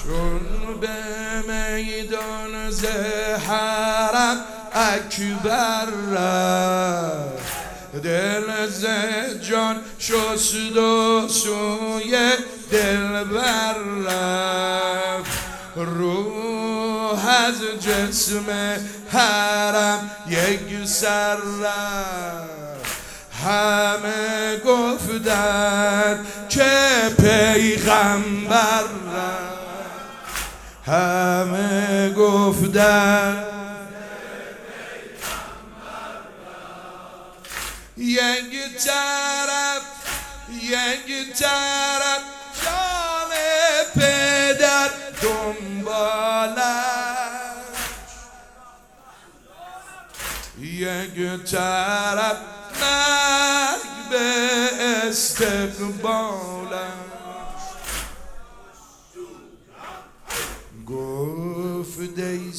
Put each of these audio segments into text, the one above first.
چون به میدان زهرم اکبر رفت، دل ز جان شست و سوی دلبر رفت، روح از جسم حرم یک سر رفت. همه گفتند که پیغمبر رفت، همه گفتند یک طرف جان پدر دنبالش، یک طرف مرگ به استقبالش. گفت ای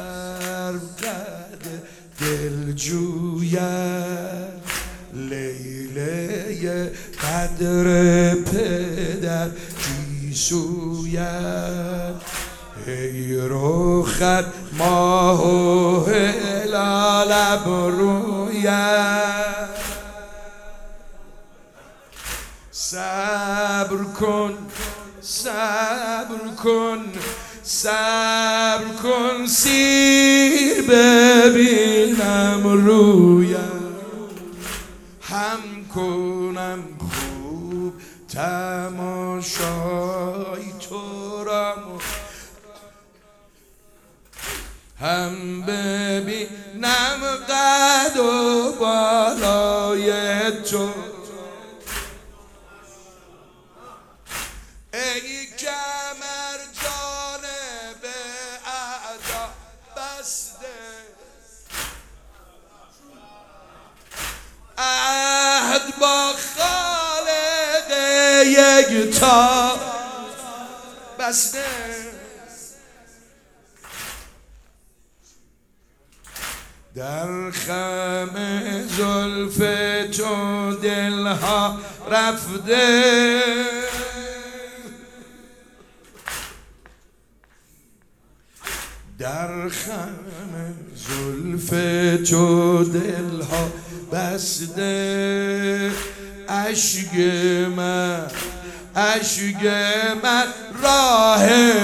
سرقد دلجویت، لیله قدر پدر گیسویت، ای رخت ماه و هلال ابرویت. صبر کن صبر کن صبر کن، سیر ببینم رویت، هم کنم خوب تماشای تو را، هم ببینم قد و بالای تو. ای کمر جانب اعدا بسته، عهد با خالق یکتا بسته. در خم زلف تو دلها رفته، در خم زلف تو دلها بسته. اشک من راه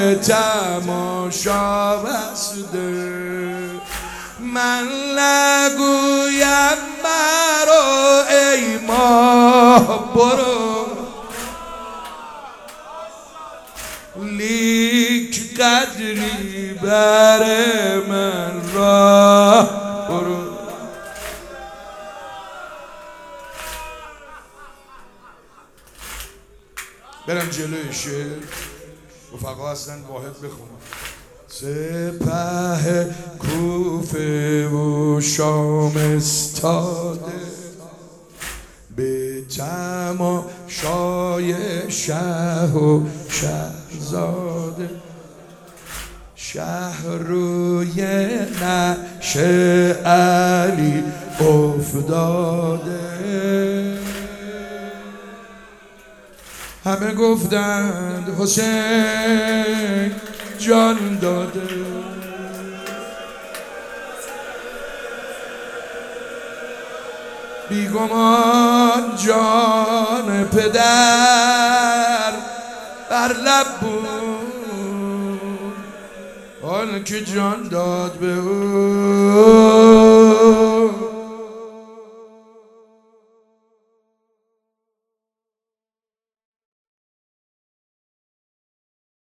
تماشا بسته. من نگویم مرو ای ماه برو، لیک قدری بر من راه برو. برم جلوی شعر، رفقا هستن واحد بخونم. سپه کوفه و شام استاده، به تماشای شه و شهزاده، شهر روی نعش علی افتاده. همه گفتند حسین جان داده، بیگمان جان پدر بر لب بود، آن که جان داد به او